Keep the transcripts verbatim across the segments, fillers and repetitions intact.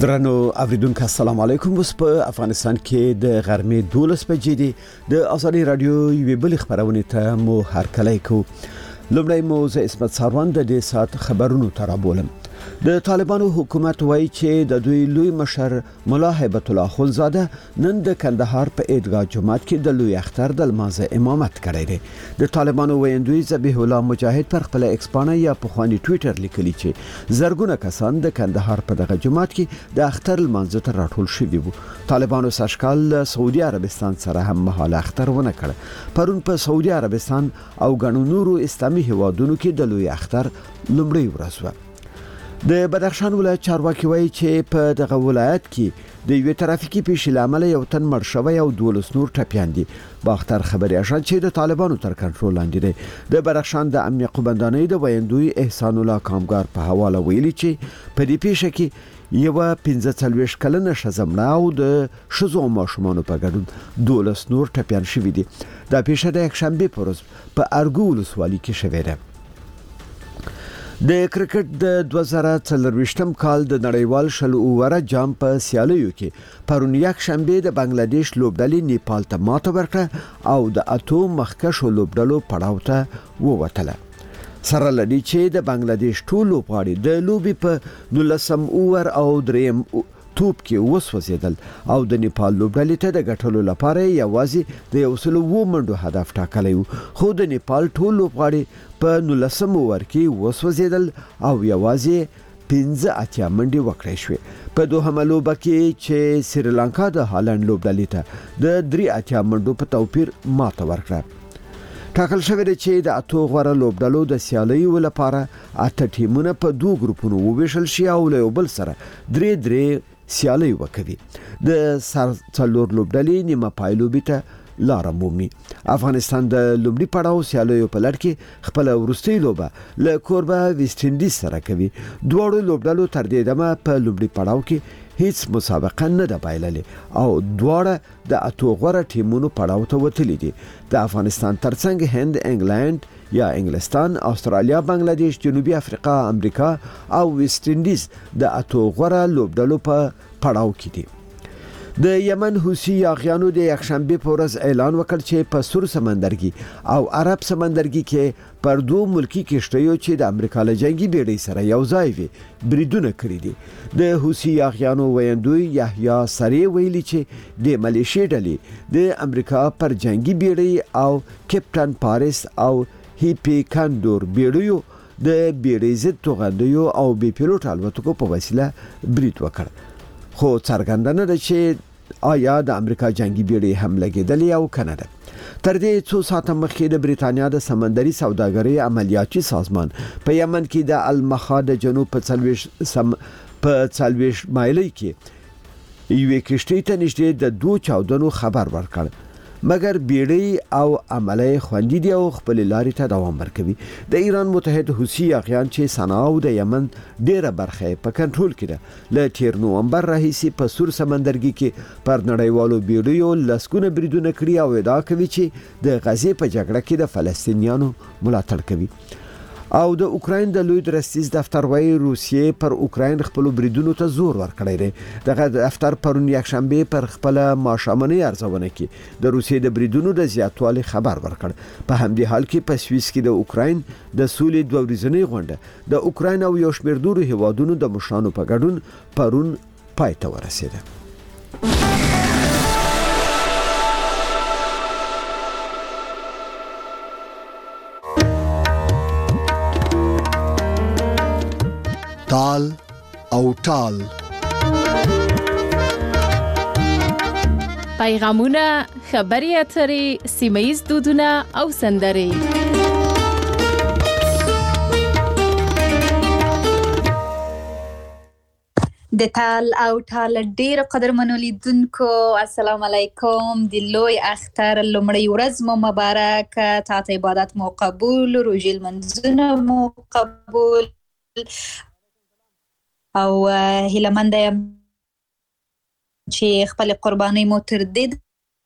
درنو اوریدونکو السلام علیکم. اوس په افغانستان کې د غرمې دولس بجې دي. د ازادي رادیو یوې بل خبرونه ته مو هرکلی کو. لومړی مو زه اسمت ساروان د دې سات خبرونو ترابولم. د طالبانو حکومت وایي چې د دوی لوی مشر مولا هیبت الله خلزاده نن د کندهار په عیدګاه جومات کې د لوی اختر د لمانځه امامت کړی دی. د طالبانو ویندوی ذبیح الله مجاهد پر خپل ایکسپانه یا په خواني ټوئیټر لیکلی چې زرګونه کسان د کندهار په دغه جومات کې د اختر لمانځه ته راټول شوي وو. طالبانو سشکال سعودي عربستان سره هم مهاله اختر ونه کړ. پرون په سعودي عربستان او غنو نورو اسلامي هیوادونو کې د لوی اختر لومړی ورځ و. د بدخشان ولایت چارواکي وایي چې په دغه ولایت کې د یو ترافیکي پیښې لامل یو تن مړ شوی او دولس نور ټپیان دي. باختر خبري اژانس چې د طالبانو تر کنټرول لاندې دی د بدخشان د امنیه قومندانۍ د ویندوی احسان الله کامګار په حواله ویلي چې په دې پیښه کې یو پنځه څلوېښت کلنه ښځه مړه او د ښځو او ماشومانو په ګډون دولس نور ټپیان شوي دي. دا پیښه د یکشنبه په ورځ په ارګو ولسوالۍ کې شوې ده. د کرکټ د دوه زره څلرویشتم کال د نړیوال شل اووره جام په سیالیو کې پرون یک شنبه د بنگلاديش لوبډلې نیپال ته ماته ورکړه او د اتو مخکښو لوبډلو پړاو ته ووتله. سره لدی چې د بنگلاديش ټول لوبغاړي د لوبي په نولسم اوور او دریم توپ کې وسوځیدل او د نیپال لوبډلې ته د ګټلو لپاره یوازې د یو سل و منډو هدف ټاکلی و، خو د نیپال ټول لوبغاړي په نولسم اوور کې وسوځیدل او یوازې پنځه اتیا منډې وکړای شوې. په دوهمه لوبه کې چې سریلانکا د هالند لوبډلې ته د درې اتیا منډو په توپیر ماته ورکړه. ټاکل شوی دی چې د اتو غوره لوبډلو د سیالیو لپاره اته ټیمونه په دوه ګروپونو وویشل شي او له یو بل سره درې درې سیالي وکوي. د سر څلور لوبډلې نیمه پایلوبي ته لار مومي. افغانستان د لومړي پړاو سیالیو په لړ کې خپل ورستۍ لوبه له کوربه ویسټ انډیز سره کوي. دواړو لوبډلو تر دې دمه په لومړي پړاو کې هیڅ مسابقه نه ده بایللې او دواړه د اتو غوره ټیمونو پړاو ته وتلي دي. د افغانستان ترڅنګ هند، انګلند یا انګلستان، استرالیا، بنگلاديش، جنوبي افریقا، امریکا او ویسټ انډیز د اتو غوره لوبډلو په پړاو کې دي. د یمن حوثي یاغیانو د یکشنبه په ورځ اعلان وکړ چې په سور سمندرګي او عرب سمندرګي کې پر دوه ملکی کشتیو چې د امریکا له جنگي بیړۍ سره یو ځای وي بریدونه کړی دي. د حوثي یاغیانو ویندوی یحیی سری ویلي چې د ملیشیا ډلې د امریکا پر جنگي بیړۍ او کپټن پاریس او هیپی کاندور بیړیو د بیړۍ ضد توغندیو او بي پیلوټ الوتکو په وسیله برید وکړ. خو څرګندونه ده چې آیا د امریکا جنگي بیړۍ هم لګیدلې او کنه ده. تر دې څو ساعته مخکې د بریتانیا د سمندري سوداګرۍ عملیاتي سازمان په یمن کې د المخا د جنوب په څلوېښت سم په څلوېښت مایلۍ کې یوې کشتۍ ته نږدې د دوه چاودنو خبر ورکړ، مګر بیړۍ او عمله خوندې دي او خپل لارې ته دوام ورکوي. د ایران متحد حوثي یاغیان چې صنعا او د یمن ډیره برخه په کنټرول کې ده له تیر نومبر راهیسې په سور سمندرګي کې پر نړیوالو بیړیو لسګونه بریدونه کړي او ادعا کوي چې د غزې په جګړه کې د فلسطینیانو ملاتړ کوي. او د اوکراین د لوی درستیز دفتر وايي روسیې پر اوکراین خپل بریدونو ته زور ورکړی دی. دغه دفتر پرون یک شنبه پر خپل ماشامنۍ ارزونه کې د روسیې د بریدونو د زیاتوالي خبر ورکړ. په همدې حال کې په سویس کې د اوکراین د سولې دوه ورځنۍ غونډه د اوکراین او یو شمېر نورو هیوادونو د مشرانو په ګډون پرون پای ته ورسېده. تال او ټال پیغامونه، خبري اترې، سیمه‌ییز دودونه او سندرې. د تال او ټال ډیر قدرمنو لیدونکو السلام علیکم. د لوی اختر لومړی ورځ مو مبارک، تاسو عبادت مو قبول، روزي المنځونه مو قبول او هیلمنده یم چې خپل قرباني مو تر دې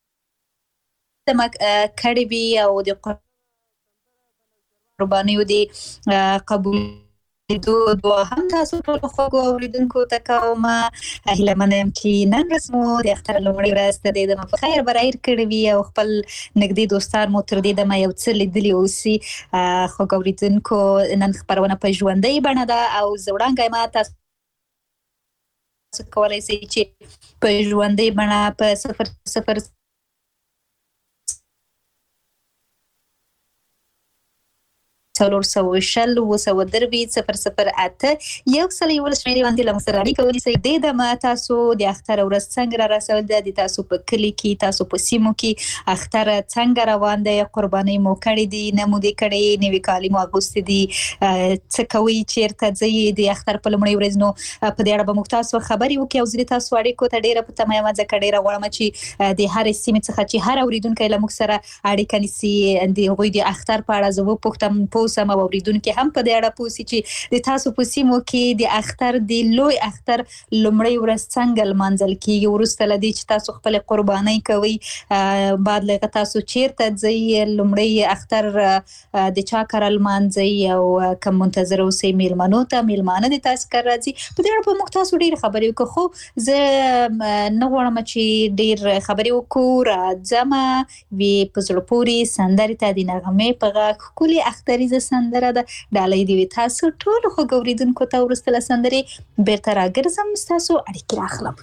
کړې وي او د قربانیو د قبول دو دو هم تاسو ټول خوږو اوریدونکو ته کوم هیله منم چې نن ورځ مو د اختر لومړۍ ورځ ته د په خیر برایر کړی وي او خپل نږدې دوستان مو تر دې دمه یو څه لیدلي اوسي. خوږو اوریدونکو نن خبرونه په ژوندۍ بڼه ده او زه وړاندې ما تاسو کولای شئ چې په ژوندۍ بڼه په صفر صفر څلور سوه شل اوه سوه درې صفر صفر اته یو سل یو شمېرې باندې له موږ سره اړیکه ونیسئ. دې دمه تاسو د اختر ورځ څنګه را رسول ده، د تاسو په کلي کې تاسو په سیمو کې اختر څنګه روان دی، قربانۍ مو کړې دي نه مو دې کړې، نوي کالي مو اغوستي دي، څه کوئ، چیرته ځئ د اختر په لومړۍ ورځ؟ نو په دې اړه به موږ تاسو خبرې وکړو او زه د تاسو اړیکو ته ډېره په تمه یم، ځکه ډېره غواړم چې د هرې سیمې څخه چې هر اورېدونکی له موږ سره اړیکه نیسي د هغوی د اختر په اړه زه وپوښتم، پوه سم او اوریدونکي هم په دې اړه پوه سي چې د تاسو په سیمو کې د اختر د لوی اختر لومړۍ ورځ څنګه لمانځل کیږي، وروسته له دې چې تاسو خپل قربانۍ کوئ بعد له تاسو چیرته ځئ، لومړۍ اختر د چا کره لمانځئ او کوم منتظر اوسئ میلمنو ته، میلمانه د تاسو کره راځي. په دې اړه به موږ تاسو ډېرې خبرې وکړو، خو زه نه غواړم چې ډېر خبرې وکړو، راځم وي په زړه پورې سندرې ته د نغمې په غږ ښکلې اختریزه سندره ده ډالۍ دې وي تاسو ټولو خوږو اوریدونکو ته. وروسته له سندرې بیرته راګرځم، ستاسو اړیکې راخلم.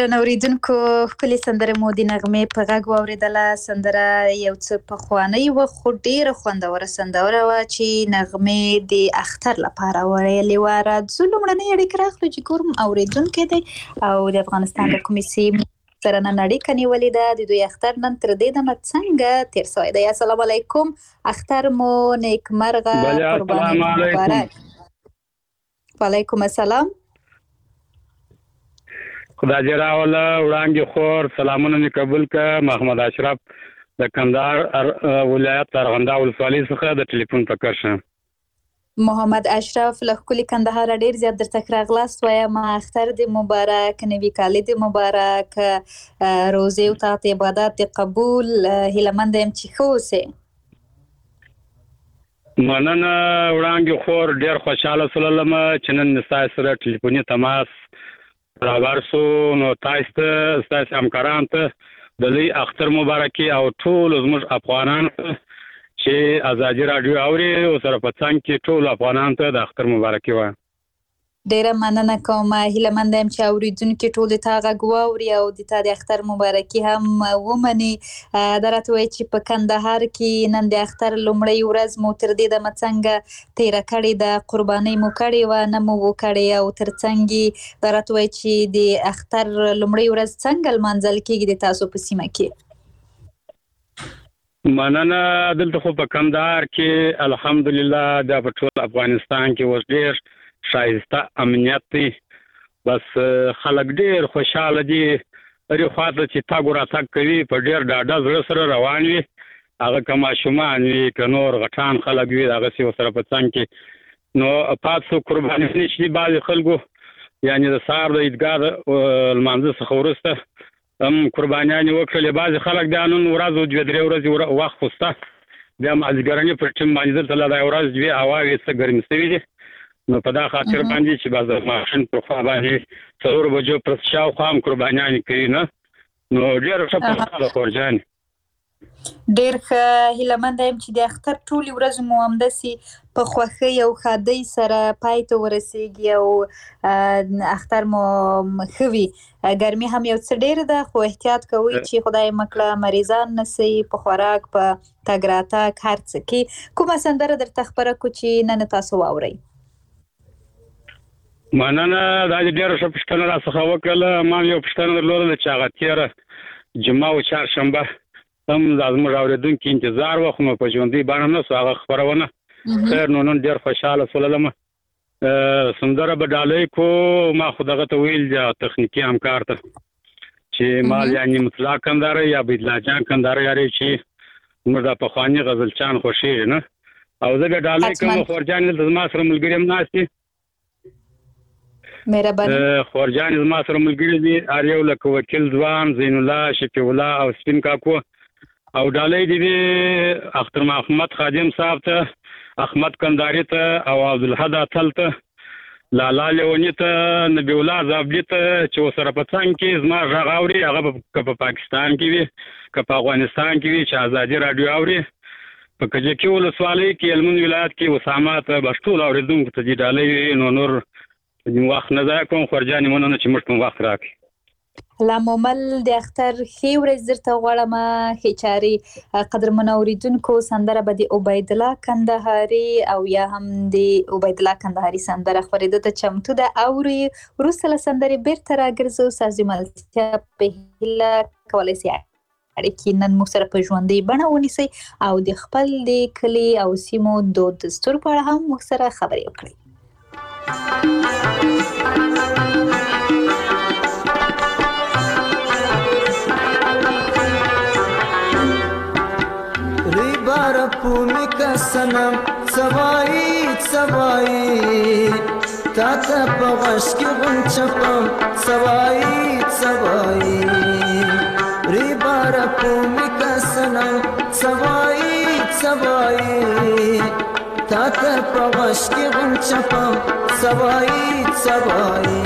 درنو اوریدونکو خپل سندره مو د نغمه په غږ واوریدله. سندره یو څه په خوانی و خو ډیره خوندوره سندره و چې نغمه د اختر لپاره ویلې و. راځو لومړنۍ اړیکه راخلو چې کوم اوریدونکو دی او د افغانستان د کومې سیمې سره نن اړیکه نیولې ده. د دوی اختر نن تر دې دمه څنګه تیر شوی دی؟ السلام علیکم، اختر مو نیکمرغه، قرباني مبارک. وعلیکم السلام. خدای دې راوله وړاندې خور سلامونه مې قبول کړه. محمد اشرف د کندهار ولایت ارغنداو ولسوالۍ څخه د ټلیفون په کرشه. محمد اشرف له ښکلي کندهار ډېر زیات درته راغلاست. وایم اختر دې مبارک، نوي کال دې مبارک، روزې او طاعت عبادت دې قبول. هیلهمند یم چې ښه اوسې. مننه وړاندې خور، ډېر خوشحاله شولم چې نن مې ستاسو سره ټلیفوني تماس برابر سو. نو تاسو ته ستاسو همکارانو ته د لوی اختر مبارکي او ټول زموږ افغانانو چې ازادي رادیو اوري او سره په څنګ کې ټول افغانانو ته د اختر مبارکي وایم. ډیره مننه کوم. هیلهمند یم چې اوریدونکي ټول تا غږ واوري او د تا د اختر مبارکي هم ومني. دا راته وایي چې په کندهار کې نن د اختر لومړۍ ورځ مو تر دې دمه څنګه تیره کړې ده؟ قربانۍ مو کړې وه نه مو وکړې؟ او تر څنګ دا راته وایي چې د اختر لومړۍ ورځ څنګه لمانځل کېږي د تاسو په سیمه کې؟ مننه. دلته خو په کندهار کې الحمدلله دا په ټول افغانستان کې اوس ډېر شایسته امنیت دی. بس خلک ډېر خوشحاله دي. هرې خواته چې تګ راتګ کوي په ډېر ډاډه زړه سره روان وي. هغه که ماشومان وي که نور غټان خلک وي هغسې ورسره په څنګ کې نو پاتې قرباني شي. بعضې خلکو یعنې د سهار د عیدګاه د لمانځه څخه وروسته هم قربانیانې وکړلې. بعضې خلک دا نن ورځ دوه درې ورځې وخت خو شته، بیا مازدیګرنۍ پر ټیم باندې دلته لا دا ورځ دوې هواوې څه ګرمې شوي دي. نو په دا خاطر باندې چې بعض د ماشین پر خوا باندې څلور بجو پر شاوخوا هم قربانیانې کوي نه. نو ډېره ښه خوشحاله خورجانې. ډېر ښه. هیلهمنده یم چې د اختر ټولې ورځې مو همداسې په خوښۍ او ښادۍ سره پای ته ورسېږي او اختر مو ښه وي. ګرمي هم یو څه ډېره ده خو احتیاط کوئ چې خدای مه کړه مریضان نه سئ په خوراک په تګ راتګ هر څه کې. کومه سندره درته خپره کړو چې نن تاسو واورئ؟ مننه. دا دې ډېره ښه پوښتنه راڅخه وکړله. ما یو پوښتنه درلوده چې هغه تېره جمعه او چهارشنبه هم دا زموږ اورېدونکي انتظار وه خو نو په ژوندۍ بڼه نه سو هغه خپرونه. خیر نو نن ډېر خوشحاله شولم. سندره به ډالۍ کو. ما خو دغه ته ویل دي تخنیکي همکار ته چې ما یعنې مطلق کندهاری یا عبیدالله جان کندهاری یاري چې زموږ دا پخواني غزلچان خوښېږي نه. او زه بیا ډالۍ کوم. خورجانې دلته زما سره ملګري هم ناست دي. مهرباني. خورجانې زما سره ملګري دي هر یو لکه وکیل ځوان، زین الله، شفیع الله او سپین کاکو. او ډالۍ دي دي اختر محمد خادم صاحب ته، احمد کندهاري ته او عبدالحد اتل ته، لالا لیوني ته، نبی الله زابلي ته چې ورسره په څنګ کې زما غږ اوري. هغه که په پاکستان کې وي که په افغانستان کې وي چې ازادي راډیو اوري. په کجکي ولسوالۍ کې هلمند ولایت کې اسامه ته بس ټول اورېدونکو ته دې ډالۍ وي. نو نور وخت نه ضایع کوم. خورجانې مننه چې موږ ته وخت راکړي. لامومل د اختر ښې ورځې درته غواړم. ښې چارې. قدرمنو اورېدونکو سندره به د عبیدالله کندهاري او یا هم د عبیدالله کندهاري سندره خپرېدو ته چمتو ده. اوري وروسته له سندرې بېرته راګرځو. ستاسو د ملتیا په هیله کولی سئ اړیکې نن موږ سره په ژوندۍ بڼه ونیسئ او د خپل د کلي او سیمو دود دستور په اړه هم موږ سره خبرې وکړئ. ریبار پومی کا سنم سوایی سوایی تاتا پغش کی غنچپم سوایی سوایی ریبار پومی کا سنم سوایی سوایی تاتا پغش کی غنچپم سوایی سوایی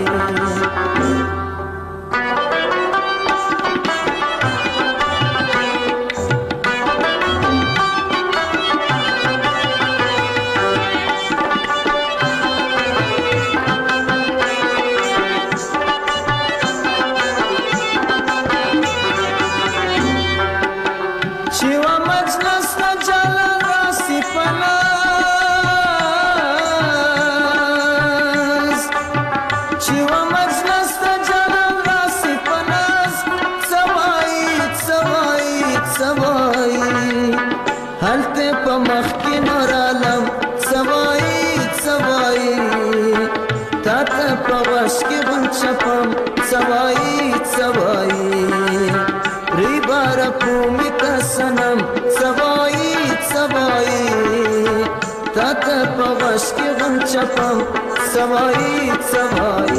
هلته په مخ کې نور عالم سوای سوای تا ته په واش کې غونچه پم سوای سوای ری بار پومی کا سنم سوای سوای تا ته په واش کې غونچه پم سوای سوای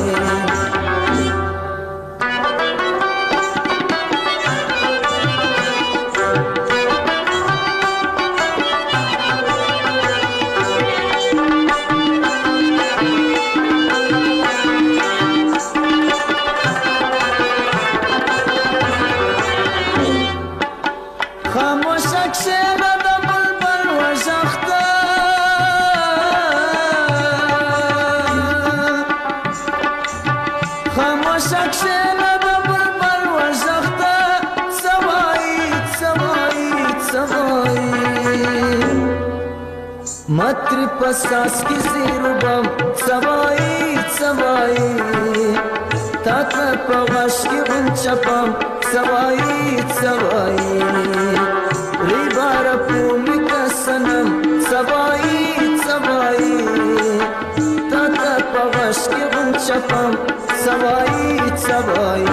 متری پساس کی زیرو بم سوای سوای تا ته په واش کې غونچه پم سوای سوای ری بار پومی کا سنم سوای سوای تا ته په واش کې غونچه پم سوای سوای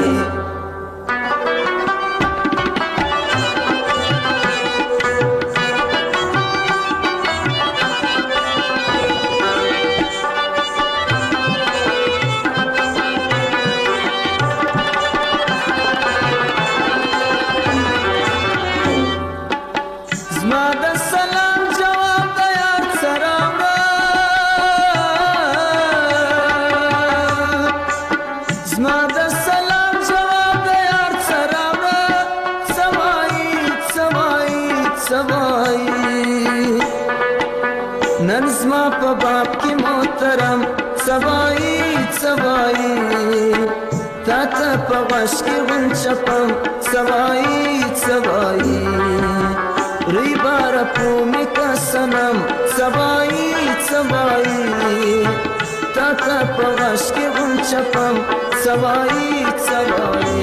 نن زما په باب کې محترم سوای سوای تا ته په واش کې غونچه پم سوای سوای ری بار پومی کا سنم سوای سوای تا ته په واش کې غونچه پم سوای سوای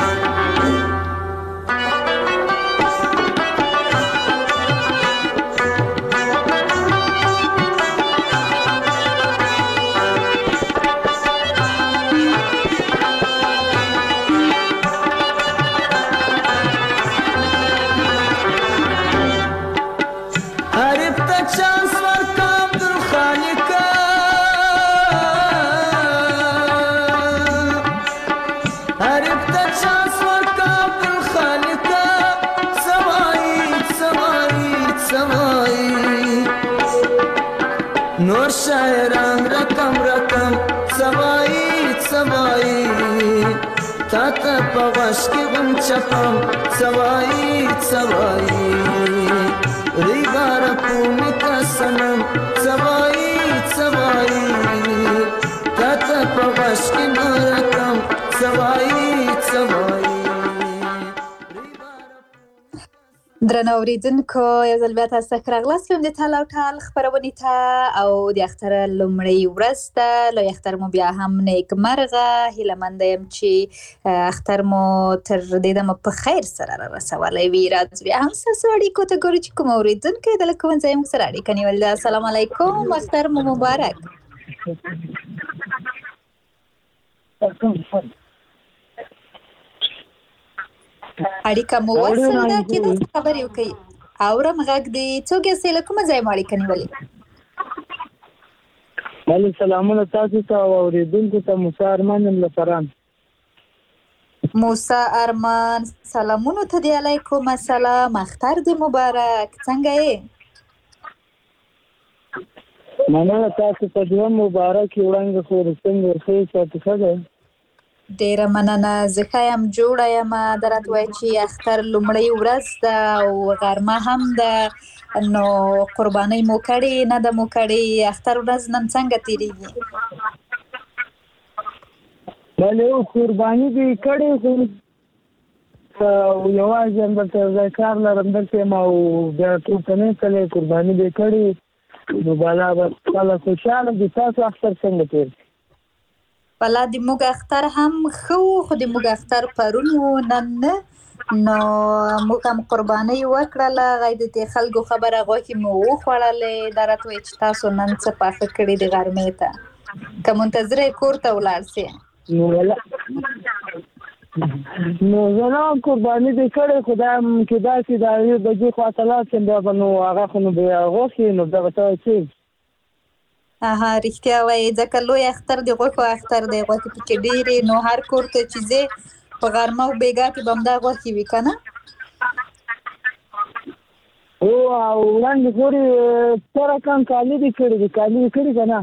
نور شاعران رقم رقم سوای سوای تا ته په واش کې غونچه پم سوای سوای ری بار پومی کا سنم سوای سوای تا ته په واش کې نور رقم سوای سوای درنو اوریدونکو یو ځل بیا تاسو ته راغلاست د تال او ټال خپرونې ته او د اختر لومړۍ ورځ ده لوی اختر مو بیا هم نیکمرغه هیله منده یم چې اختر مو تر دې دمه په خیر سره را رسولی وي راځو بیا هم ستاسو اړیکو ته ګورو چې کوم اوریدونکی د له کوم ځای موږ سره اړیکه نیولې ده السلام علیکم اختر مو مبارک اړیکه مو وصل ده کې د خبرې وکړئ اورم غږ دی څوک یې له کومه ځای مو اړیکه نیولې بله سلامونه تاسو ته او اورېدونکو ته موسی ارمان یم له فران موسی ارمان سلامونو ته دی علیکم السلام اختر دې مبارک څنګه یې مننه تاسو ته دوه مبارک وړاندې خو څنګه ورخې تاسو ښه ده ډیره مننه زه ښه یم جوړه یم درته وایي چې اختر لومړۍ ورځ ده او غرمه هم ده نو قربانۍ مو کړې نه ده مو کړې اختر ورځ نن څنګه تېرېږي بله قرباني دې کړې خو یوازې هم دلته یو ځای کار لرم دلته یم او بیا ټوکه نه کړې قرباني دې کړې نو بالا به خلک خوشحاله دي تاسو اختر څنګه تېر والا د موږ اختر هم ښه و خو د موږ اختر پرون و نن نه نو موږ هم قرباني وکړله غي د خلکو خبره غوښي مو وخوړلې دا راته چې تاسو نن څه پاخه کړی د غرمې ته که منتظره کور ته ولاړ سي نو ولا نو زه قرباني دې کړې خدای کې دا چې دا یو بجې خواته لاړ شم بیا به نو هغه خو نو بیا غوښې نو بیا به ته چې اها رښتیا وایي ځکه لوی اختر دی غوښو اختر دی غوښې پکې ډېرې نو هر کور ته چې ځې په غرمه او بېګا کې به همدا غوښې وي که نه او وړاندې پورې څه رقم کالي دې کړي دي کالي دې کړي که نه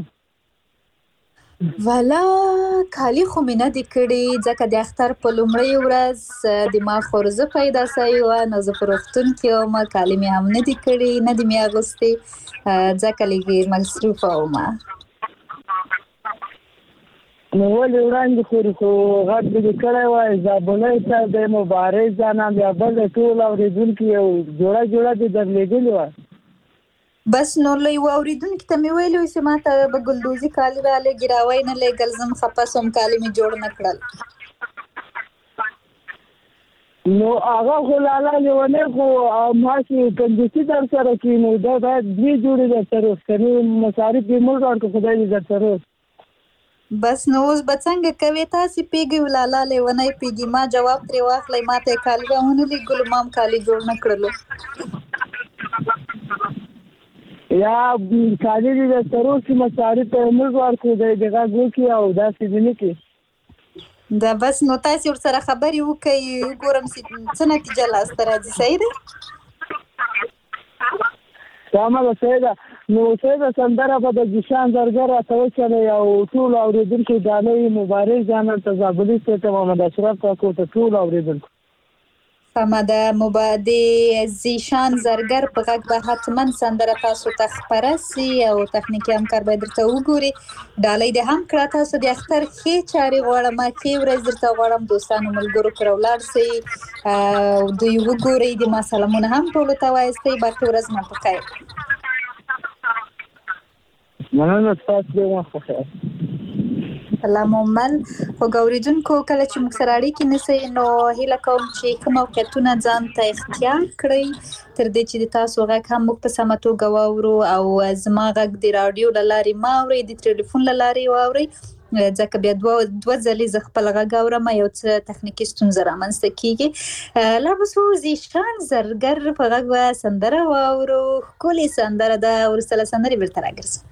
والا کالي خو مې نه دي کړي ځکه د اختر په لومړۍ ورځ د ما خورزه پیدا سوې وه نو زه په روغتون کې وم کالي مې هم نه دي کړي نه دي مې اغوستې ځکه لږ مصروفه ومه نو ولې وړاندې پورې خو غږ دې کړی وای زابلۍ صاحب دی مبارک جانان بیا بل د ټول اورېدونکي یو جوړه جوړه دې درلېږلې وه بس نور له یو اورېدونکي ته مې ویلي چې ما ته به ګلدوزي کالي رالېږي راوی نه لېږل زه هم خفه سوم کالي مې جوړ نه کړل نو هغه خو لالا لیونی خو ما چې کنجوسي در سره کړي نو دا باید دوې جوړې در سره اوس کنې مصارف دې مړ کړ که خدای دې در سره اوس بس نو اوس به څنګه کوې تاسې پیږئ لالا لیونی پیږي ما جواب ترې واخلئ ما ته یې کالي راونه لېږلو ما هم کالي جوړ نه کړلو یا کالي دې در سره اوس چې مصارف ته یې مړ ورکړو دی د غږ وکړي او داسې دې نه کړي دا بس نو تاسې ورسره خبرې وکړئ وګورم څه نتیجه لاسته راځي صحیح دی سمه ده صحیح ده نو صحیح ده سندره به د جشان زرګر راته وچلئ او ټولو اورېدونکو ډالۍ مبارک جانان ته زابلي صاحب ته محمد اشرف کاکو ته ټولو اورېدونکو سمه ده د زیشان زرګر په غږ به حتما سندره تاسو ته خپره سي او تخنیکي همکار به درته وګوري ډالۍ دې هم کړه تاسو د اختر ښې چارې غواړم ښې ورځ درته غواړم دوستانو ملګرو کره ولاړ سئ دوی وګورئ د ما سلامونه هم ټولو ته وایستئ باقي ورځ مو په خیر مننه ستاسو ډېر وخت په خیر الله مومن خو ګوریدونکو کله چې موږ سره اړیکې نیسئ نو هیله کوم چې ښه موقعیتونه ځان ته اختیار کړئ تر دې چې د تاسو غږ هم موږ په سمه توګه واورو او زما غږ د راډیو له لارې مه اورئ د ټلیفون له لارې واورئ ځکه بیا دوه دوه ځلې زه خپل غږ اورم یو څه تخنیکي ستونزه رامنځته کیږي لا به څو زیشان زرګر په غږ به سندره واورو ښکلې سندره ده وروسته له سندرې بېرته راګرځو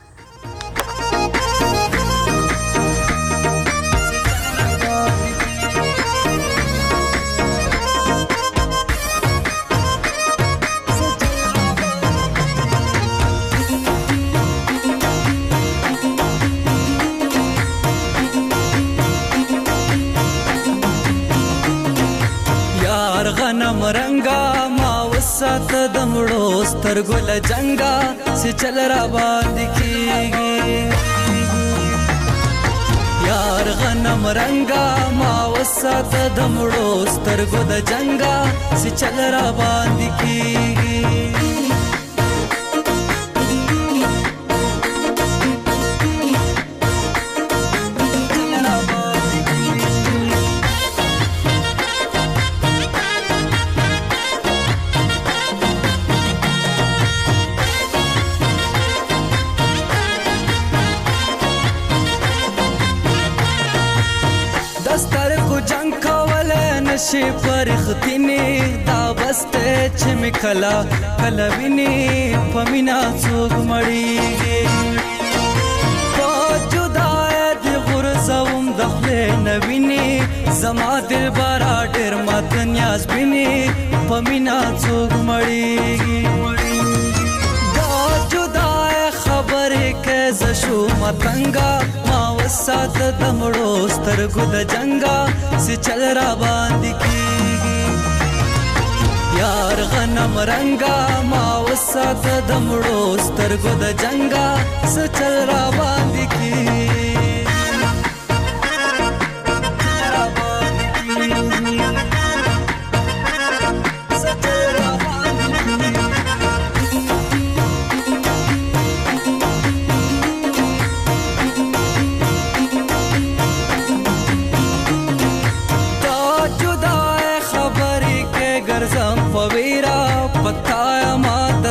غنم رنگا ما وسات دمړو سترګو له جنگا چې چل را باندې کیږي یار غنم رنگا ما وسات دمړو سترګو د جنگا چې چل را باندې کیږي نشي پرختینی دا بسته چې مکلا کلا ویني پمینا څوک مړیږي په جدای دی غرزوم دخله نویني زما دل بارا ډېر مات نیاز بیني پمینا څوک مړیږي دا جدای خبرې کې زشو متنګا ما وسات دمړو سترګو د جنگا سي چل را باندې کیږي یار غنم رنگا ما وسات دمړو سترګو د جنگا سي چل را باندې کیږي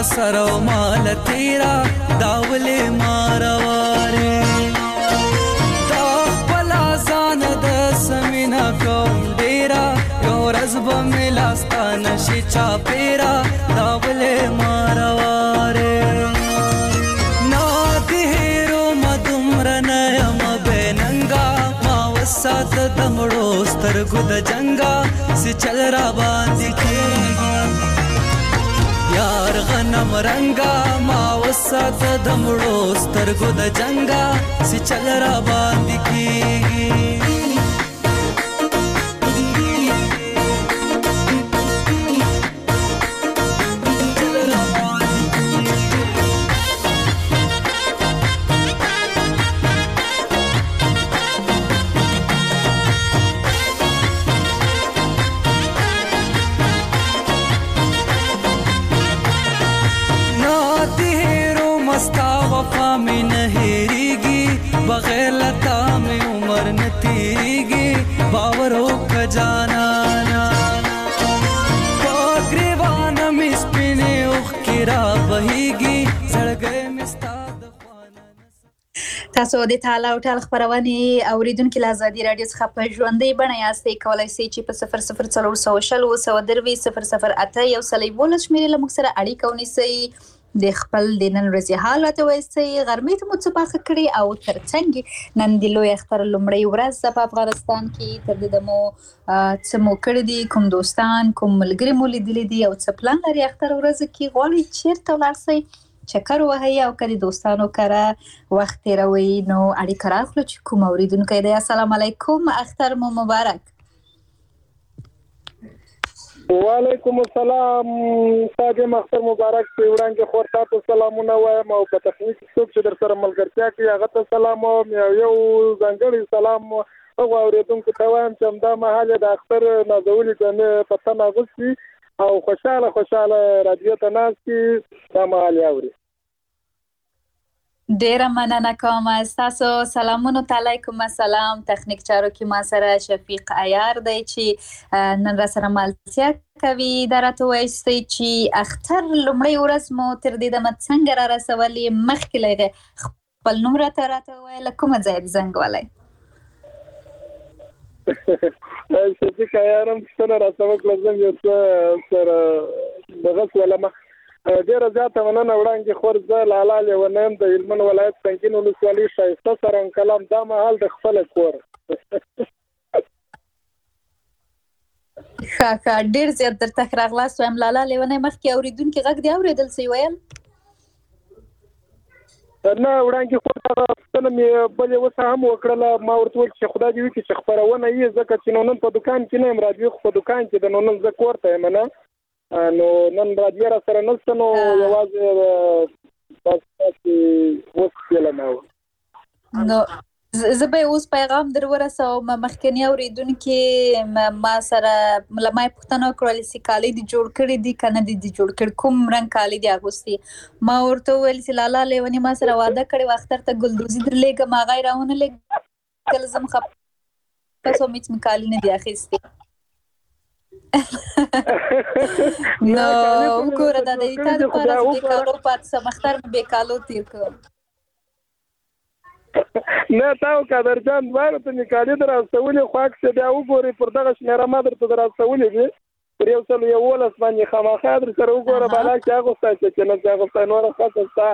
سره مال تیرا داولې مارواره دا خپل ځان د سمینا کوم ډیرا یو ورځ به مې لاستانه شي چاپیرا داولې مارواره نا دې هیرو مدومره نه یم بېننګه ما وسات د مړو سترګو د جنګه سي چل را باندې کېږي یار غنم رنگا ما وسات د مړو سترګو د جنگا سي چل را باندې کیږي बगैर लता में उम्र न तीरेगी बावर हो खजाना पगरेवान में स्पिने उखरा बहेगी सड़गे मिस्ता تاسو د تعالی او تعالی خبرونه اوریدونکو له ازادي رادیو څخه په ژوندۍ بڼه یاستئ کولای شئ چې په صفر صفر څلور سوه شل اووه سوه دروي صفر صفر اته یو سل یوولس شمېرې له موږ سره اړیکه ونیسئ د خپل د نن ورځې حال راته وایستئ غرمې ته مو څه پاخه کړي او ترڅنګ نن د لوی اختر لومړۍ ورځ ده په افغانستان کې تر دې دمو څه مو کړي دي کوم دوستان کوم ملګري مو لیدلي دي او څه پلان لري اختر ورځ کې غواړئ چیرته ولاړ شئ چکر وهئ او که د دوستانو کره وخت تېروئ نو اړیکه راخلو چې کوم اوریدونکی دی السلام علیکم اختر مو مبارک وعلیکم السلام ساجم اختر مبارک په وړاندې خور تاسو سلامونه وایم او په تخنیک څوک چې در سره ملګرتیا کوي هغه ته سلام او یو ځانګړی سلام هغه اوریدونکو ته وایم چې همدا مهال د اختر نازولي کنه پته ناغوستي او خوشاله خوشاله رادیو ته ناستي دا مهال اوري ډیره مننه کوم تاسو سلامونه علیکم السلام تخنیک چارو کې ما سره شفیق عیار دی چې نن را سره مالتیا کوي درته وایستي چې اختر لومړی ورځ مو تر دې د څنګه را رسولې مخکې لغه خپل نوم راته راته وایي کومه ځای زنګ ولای شفیق عیارم څنګه راځم کله یو څه سره دغه ولما ډیره زیاته مننه وړاندې خور زه لاله لیونیم د هلمند ولایت سنګین ولسوالۍ ښایسته سرنګ کلام دا مهال د خپل کور ښه ښه ډیر زیات درته راغلاست وایم لاله لیونی مخکې اوریدونکي غږ دی اورېدل سی ویل نه وړاندې خور هغه پوښتنه مې بلې اوس هم وکړله ما ورته وویل چې خدای دې وکړي چې خپرونه یې ځکه چې نو نن په دوکان کې نه یم راډیو خو په دوکان کې د نو نن زه کور ته یم نه نو نن راډیو را سره نشته نو یوازې بس تاسې اوس کېله نه وه نو زه به اوس پیغام در ورسوم مخکني اورېدونکي ما سره له ما یې پوښتنه وکړل چې کالي دې جوړ کړي دي که نه دي دې جوړ کړي کوم رنګ کالي دي اغوستي ما ورته وویل چې لالا لیوني ما سره واده کړی و اختر ته ګلدوزي درلېږم هغه یې راونه لېږل زه مخفه شوم هېڅ مې کالي نه دي اخیستي نو وګوره دا د تا دپاره زه بې کالو پاتې شم اختر مې بې کالو تېر کړم نه تا او قادرجان دواړو ته مې کالي در راستولي خو عکس بیا وګورئ پر دغه شمېره ما درته در راستولي دي پر یو سل یولس باندې خامخا در سره وګوره بالا کې اغوستی چې نه چې اغوستی نوره ښه شته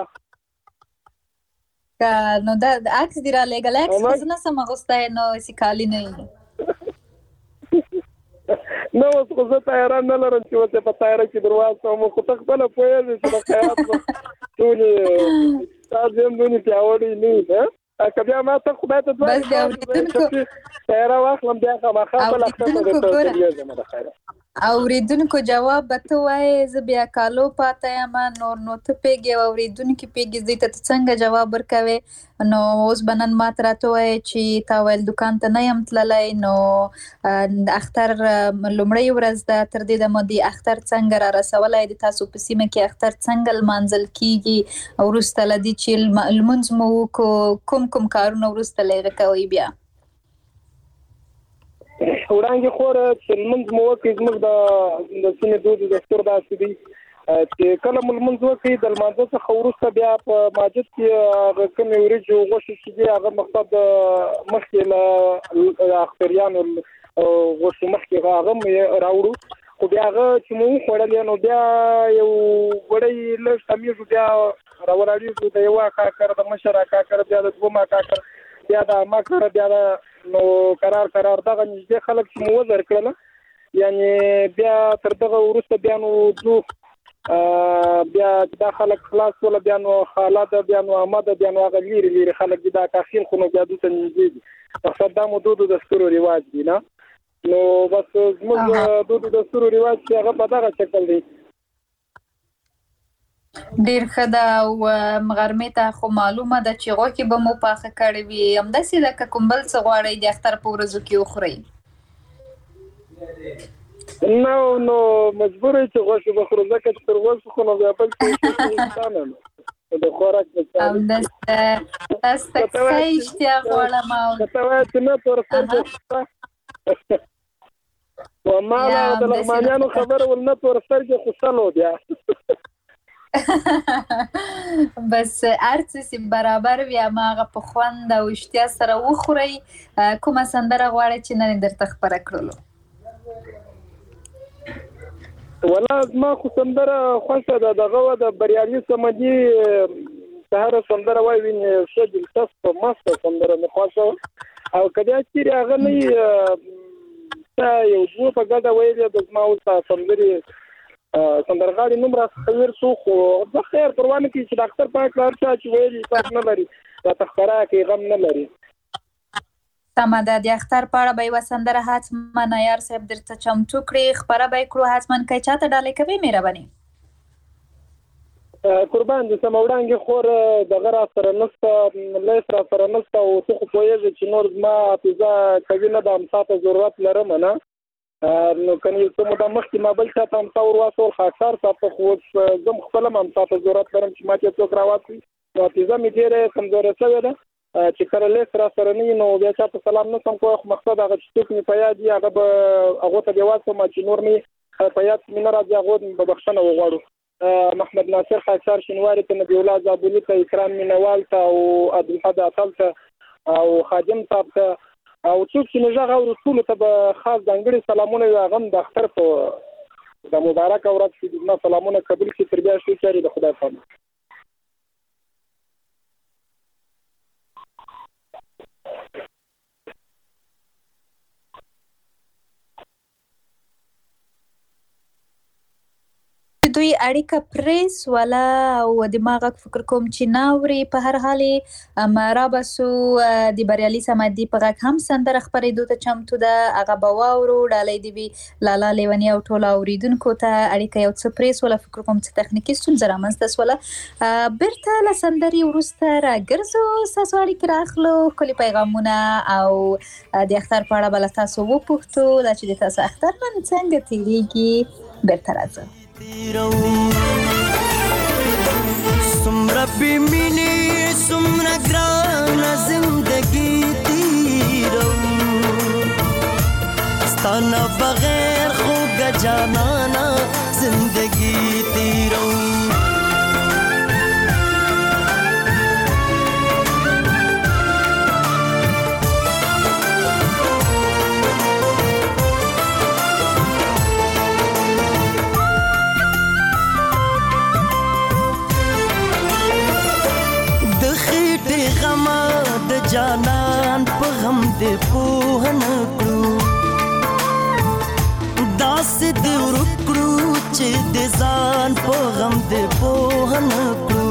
نو دا عکس دې رالېږلی عکس خو زه نه شم اغوستی نو هسې کالي نه وي نه اوس خو زه تیاران نه لرم چې اوس یې په تیاره کې در واستوم خو ته خپله پوهېږې چې د خیاط ټولې تاسې هم دونې پیاوړي نه وي که بیا ما ته خدای ته دوه تیاره واخلم بیا خامخا بله اختر ته درته درېږم د خیره اوریدونکو جواب به ته وایې زه بیا کالو پاته یم نور نو ته پوهېږې او اوریدونکي پوهېږي دوی ته ته څنګه جواب ورکوې نو اوس به نن ما ته راته وایې چې تا ویل دوکان ته نه یم تللی نو اختر لومړۍ ورځ ده تر دې دمه د اختر څنګه را رسولی د تاسو په سیمه کې اختر څنګه لمانځل کېږي وروسته له دې چې لمونځ مو وکړو کوم کوم کارونه وروسته له هغه کوئ بیا وړاندې خور چې لمونځ مو وکړي زموږ د سیمې دود دستور داسې دی چې کله ملمنځ وکړي د لمانځه څخه وروسته بیا په مسجد کې هغه کومې وریجې غوښې چې دي هغه مقصد مخکې له اختریانو غوښې مخکې هغه راوړو خو بیا هغه چې مو وخوړلې نو بیا یو وړی لږ کمیږو بیا راولاړېږو د یوه کاکر د مشره کاکر بیا د دومه کاکر بیا د عمه کاکر بیا نو قرار قرار دغه نږدې خلک چې مو وزر کړله یعنی بیا تر دغه وروسته بیا نو ځو بیا دا خلک خلاص ولا بیا نو خاله ده بیا نو عمه ده بیا نو هغه لري لري خلک دي دا تاخیر خو نو بیا دوی ته نږدې دي مقصد دا مو دودو دستور او رواج دي نه نو بس زموږ دودو دستور او رواج چې هغه په دغه شکل دی ډیر ښه ده او مغرمې ته خو معلومه ده چې غوښې به مو پاخه کړې وي همداسې لکه کوم بل څه غواړئ د اختر په ورځو کې وخورئ نو نو مجبور یې چې غوښې به خورو ځکه چې تر غوښې خو نو بیا بل څه انسان نو د خوراک همداسې تاسو ته ښه اشتیا غواړم او ته وایې چې نه تور سترګې وما لا د لغمانیانو خبره ول نه تور سترګې خو سلو بیا بس ارڅ سي برابر وي ما هغه په خوند او اشتیا سره وخوري کومه سندره غواړي چې نن درته خبره کړلو ولا ما خو سندره خوښه ده دغه د بریالي سمدي سهار سندره وای ویني څه دلچسپ ماسته سندره نه خوښه او کله چې هغه نه یو څو په ګډه ویلې د ما او سندري سندرغاړي نوم را خیر سو خو د خیر پروانه کې چې ډاکټر پاک لار چې ویلي تاسو نه لري دا تخرا کې غم نه لري سمه ده د اختر په اړه به یوه سندره حتما عیار صاحب درته چمتو کړي خپره به یې کړو حتما که چاته ډالۍ کوي مهرباني قربان دې سمه وړاندې خور دغه را سره نسته لیس را سره نسته او ته خو پوهېږې چې نور زما حافظه قوي نه ده امسا ته ضرورت لرم نه نو کني څه موده مخکې ما بل چا ته امسا ور واچول خاکسار صاحب ته خو اوس زه هم خپله هم امسا ته ضرورت لرم چې ما چې څوک را واچوي نو حافظه مې ډېره کمزورې شوې ده چې کله لیس را سره نه وي نو بیا چا ته سلام نه سم کوی خو مقصد هغه چې څوک مې په یاد وي هغه به هغو ته بیا واچوم چې نور مې په یاد مې نه راځي هغو به بخښنه وغواړو محمد ناصر خاکسار شینواري ته نبي الله زابلي ته اکرام مینوال ته او عبدالحد عطل ته او خادم صاحب ته او څوک چې موږ هغه ټولو ته به خاص ځانګړي سلامونه وي هغه هم د اختر په د مبارکه ورځ کې زما سلامونه قبول کړي تر بیا شي چارې د خدای په امان دوی اړیکه پریس ولا او دماغک فکر کوم چې ناوري په هر حال مرا بسو د بریالي سمدي په غږ هم سندره خبرېدو ته چمتو ده هغه به واورو ډالۍ دی وي لالا لیونی او ټوله اوریدونکو ته اړیکه یو څه پریس ولا فکر کوم چې تخنیکي ستونزه رامنځته سوله بیرته له سندرې وروسته راګرځو ستاسو اړیکې راخلو ښکلي پیغامونه او د اختر په اړه به له تاسو وپوښتو دا چې د تاسو اختر نن څنګه تېرېږي بیرته راځو سمرا پی مینی سمرا گرانا زندگی تیرو ستانا بغیر خوگا جانانا زندگی تیرو جانان په غم دې پوهن کړو داسې دې ورکړو چې دې ځان په غم دې پوهن کړو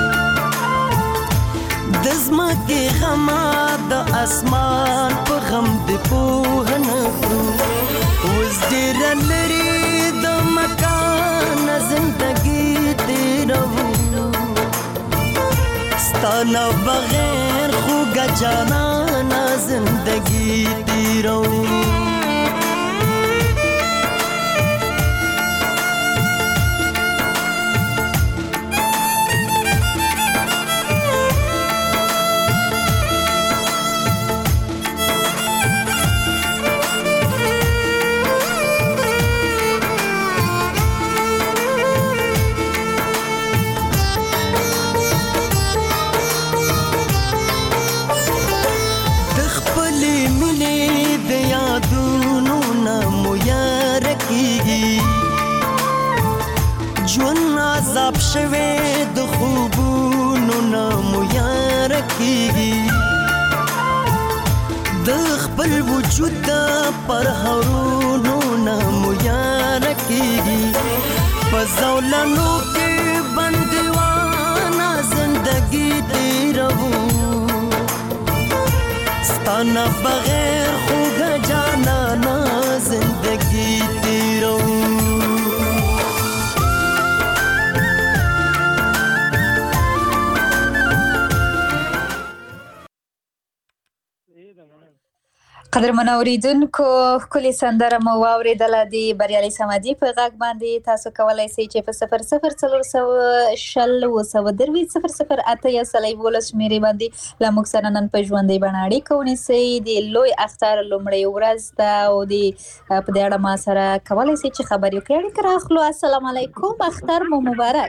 د ځمکې غما د اسمان په غم دې پوهن کړو اوس ډېر لري د مکان زندګي تیرو ستانا بغیر خوگا جانانا زندگی تیرو شوه د خوبونو نامو یار کیږي د خپل وجود پر هرونو نامو یار کیږي پزولانو کې بندوانا زندگی تیرو ستانا بغیر خوگا جانا نا زندگی تیرو قدرمن اوریدونکو ښکلې سندره مو واورېدله د بریالي صمدي په غږ باندې. تاسو کولی شئ چې په صفر صفر څلور سوه شل اووه سوه درویشت صفر صفر اته یا سل یولس شمېرې باندې له موږ سره نن په ژوندۍ بڼه اړیکه ونیسئ. د لوی اختر لومړۍ ورځ ده او د په دې اړه ما سره کولی شئ چې خبرې وکړئ. اړیکه راخلو. السلام علیکم، اختر مو مبارک.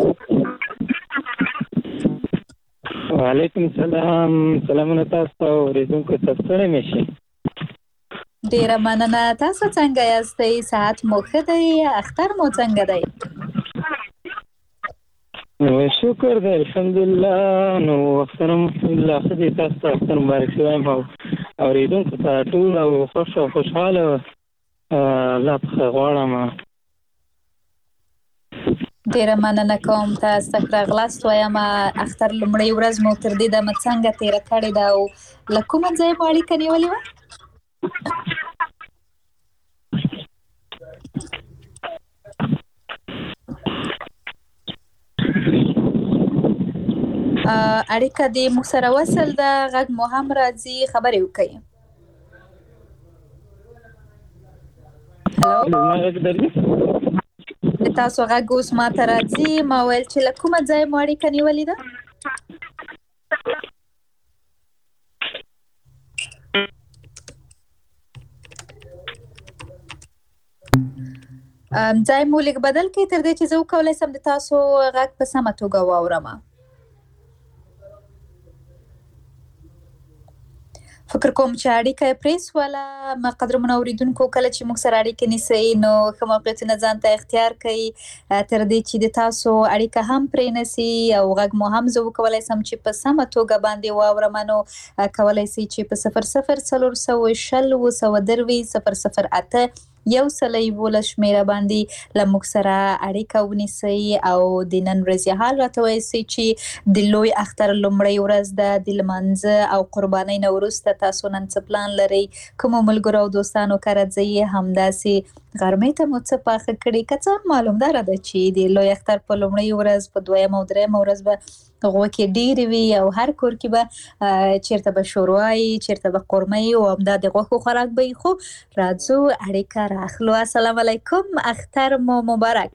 وعلیکم السلام. سلامونه تاسو ته اوریدونکو ته ستړي مه شئ. ډیره مننه. تاسو څنګه یاستئ؟ صحت مو ښه دی؟ اختر مو څنګه دی؟ شکر دی الحمدلله. نو اختر هم الحمدلله ښه دی. تاسو ته اختر مبارک شي وایم او اوریدونکو ته ټول او خوښ او خوشحاله الله پخه غواړم. ډیره مننه کوم. تاسو ته راغلاست وایم. اختر لومړۍ ورځ مو تر دې دمه څنګه تېره کړې ده او له کومه ځایه مو اړیکه نیولې وه؟ اړیکه دې موږ سره وصل ده، غږ مو هم راځي، خبرې وکړئ. تاسو غږ اوس ما ته راځي. ما ویل چې له کومه ځایه مو اړیکه نیولې ده؟ ځای مو لږ بدل کړئ تر دې چې زه وکولی شم د تاسو غږ په سمه توګه واورم. فکر کوم چې اړیکه یې پرېښوله. قدرمنو اورېدونکو کله چې موږ سره اړیکه نیسئ نو ښه موقعیتونه ځان ته اختیار کړئ تر دې چې د تاسو اړیکه هم پرې نسي او غږ مو هم زه وکولی شم چې په سمه توګه باندې واورم. نو کولی شئ چې په صفر صفر څلور سوه شل اووه سوه درویشت صفر صفر اته یو سل یولس شمېره باندې له موږ سره اړیکه ونیسئ او د نن ورځې حال راته ووایئ چې د لوی اختر لومړۍ ورځ ده، د لمانځه او قربانۍ نه وروسته تاسو نن څه پلان لرئ؟ کومو ملګرو او دوستانو کره ځئ؟ همداسې غرمۍ ته مو څه پاخه کړي؟ که څه معلومداره ده چې د لوی اختر په لومړۍ ورځ، په دویمه او درېیمه ورځ به غوښې ډېرې وي او هر کور کې به چېرته به شوروا وي، چېرته به قورمه او همدا د غوښو خوراک به وي. خو راځو اړیکه راخلو. السلام علیکم، اختر مو مبارک.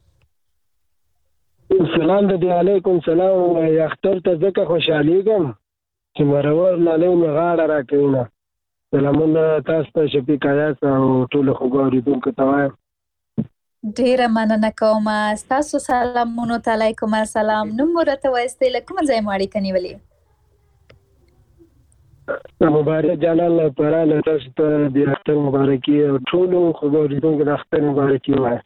سلام دی. علیکم سلام. اختر ته ځکه خوشحالیږم چې مرور لالی مې غاړه راکوي نه. سلامونه تاسو ته، شفیق ایاز او ټولو خوږو اورېدونکو ته وایم. ډیره مننه کوم. ستاسو سلامونو ته علیکم السلام. نوم مو راته وایستئ، له کومه ځایه مو اړیکه نیولې؟ مبارک جانان پرانه تاسو ته د اختر مبارکي او ټولو خوږو اورېدونکو د اختر مبارکي وایم.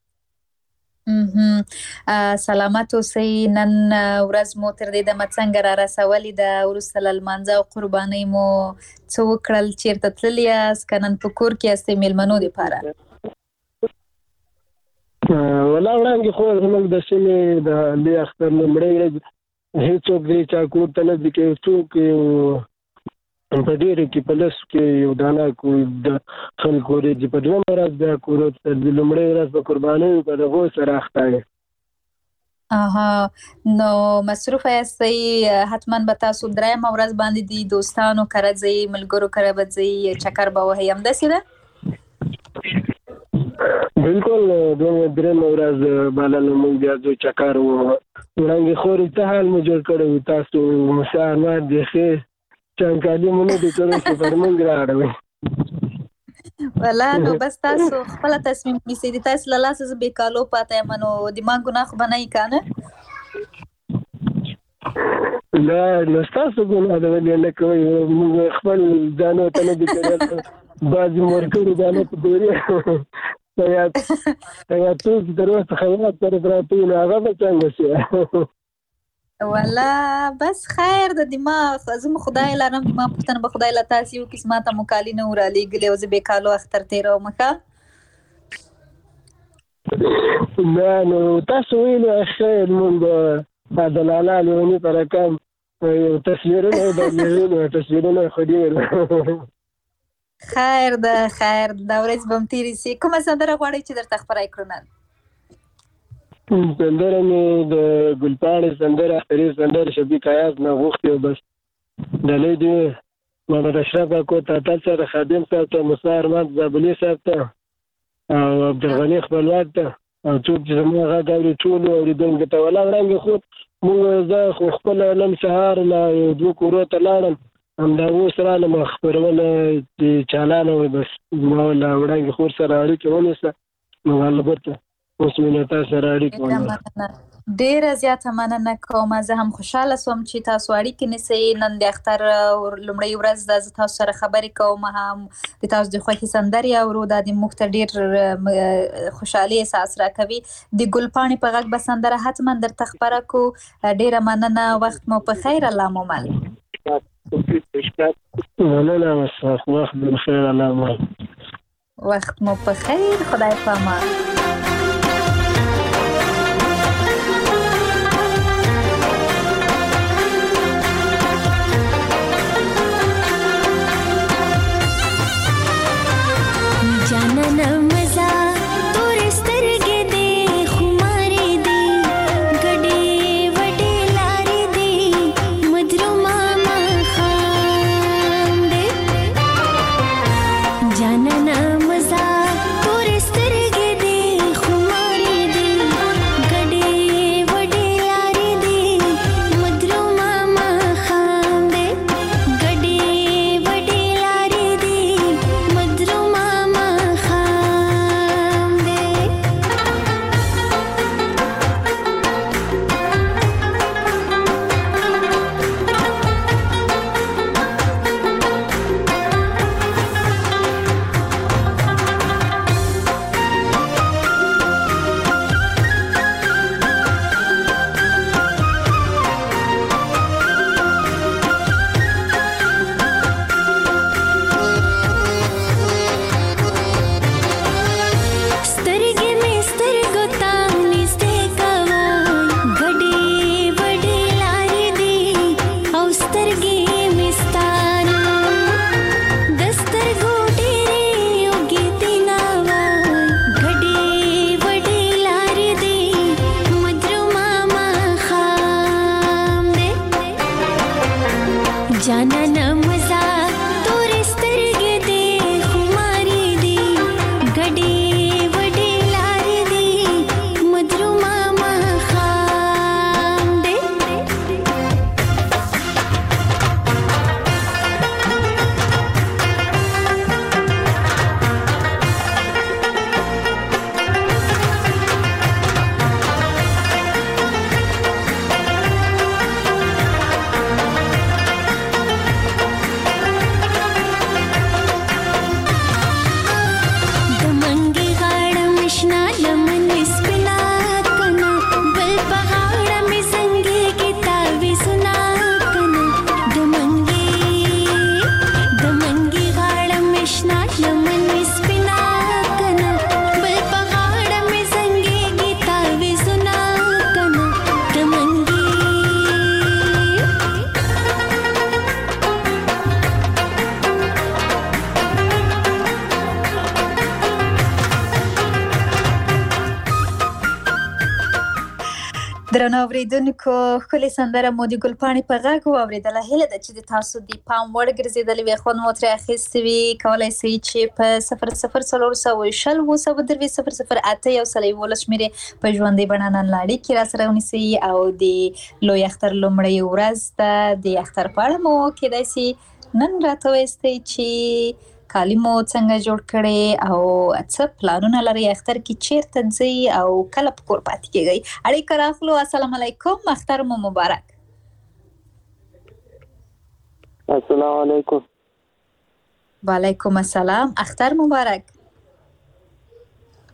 سلامت اوسئ. نن ورځ مو تر دې دمه څنګه را رسولې ده؟ وروسته له لمانځه او قربانۍ مو څه وکړل؟ چېرته تللي یاست که نن په کور کې یاستئ مېلمنو دپاره؟ ولا وړاندې خو زموږ د سیمې د لوی اختر لومړۍ ورځ هېڅوک دی چا کور ته نه ځي. که څوک په ډېرو کې په لسو کې یو دانه د خلکو ورځي په دویمه ورځ بیا کورو ته د لومړۍ ورځ په قربانیو په دغو سره اخته دی. اها، نو مصروفه یاستئ. حتما به تاسو درېیمه ورځ باندې د دوستانو کره ځئ، ملګرو کره به ځئ، چکر به وهئ، همداسې ده؟ بالکل. دویمه درېیمه ورځ بالا موږ بیا ځو چکر و. وړاندې خورې ته حال مو جوړ کړی و. تاسو مساهمات بیخي چانکالي مو نه دي کړی چې پر موږ رااړوئ. والا نو بس تاسو خپله تصمیم نیسئ. د تاسو له لاسه زه بې کالو پاته یم نو د ما ګناه خو به نه وي که نه؟ نه نو ستاسو ګناه ده ولې نه کوئ؟ موږ خپل ځانو ته نه دي کړی، بعضې مورکړي ځانو په دورې یا یا څوک دروازه خیرات سره پراته نو هغه به څنګه شي والا بس خیر د دماغ زما خدای لرم دماغ پښتنه به خدای له تاسو یو قسمه ته مکالي نه ورالي ګلې او زه به کالو اختر تیرو مکه نه نو تاسو ویلو خیر مونږ د لالا لونی پر کم یو تصویرونه د لیدلو تصویرونه خو دې خیر ده خیر دا ورځ بم تیری سي کومه سندره غواړئ چې درته خبرای کړم سندره مې د ګلپاڼې سندره اختري سندره شفیق ایاز نه غوښتې او بس ډالۍ دې محمد اشرف اکو ته تل سره خادم صاحب ته موسی ارمان زابلي صاحب ته او عبدالغني خپلواک ته او څوک چې زما غږ اوري ټولو اورېدونکو ته ولا وړاندې خو موږ زه خو خپل نن سهار له یو دوه کورو ته لاړم همدا اوس رالم خپرونه چې چالانه وي بس ما له وړاندې خور سره اړیکې ونیسه نو البته اوس مې له تاسو سره اړیکې ونیسه ډیره زیاته مننه کوم زه هم خوشاله سوم چې تاسو اړیکې نیسئ نن د اختر لومړۍ ورځ ده زه تاسو سره خبرې کوم هم د تاسو د خوښې سندرې اورو دا د موږ ته ډېر خوشحالي احساس راکوي د ګلپاڼې په غږ به سندره حتما درته خپره کړو ډیره مننه وخت مو په خیر الله مو مل مننه وخت بخیر الله مو وخت مو په خیر خدای پامان درنو اوریدونکو ښکلې سندره مو د ګلپاڼې په غږ واورېدله هیله ده چې د تاسو د پام وړ ګرځېدلې وي خوند مو ترې اخیستې وي کولی سئ چې په صفر صفر څلور سوه شل اووه سوه درویشت صفر صفر اته یو سل یولس شمېرې په ژوندۍ بڼه نن له اړیکې راسره ونیسئ او د لوی اختر لومړۍ ورځ ده د اختر په اړه مو کیدای سي نن راته ووایستئ چې کالي مو څنګه جوړ کړي او څه پلانونه لري اختر کې چیرته ځئ او کله په کور پاتې کیږئ اړیکه راخلو السلام علیکم اختر مو مبارک السلام علیکم وعلیکم السلام اختر مبارک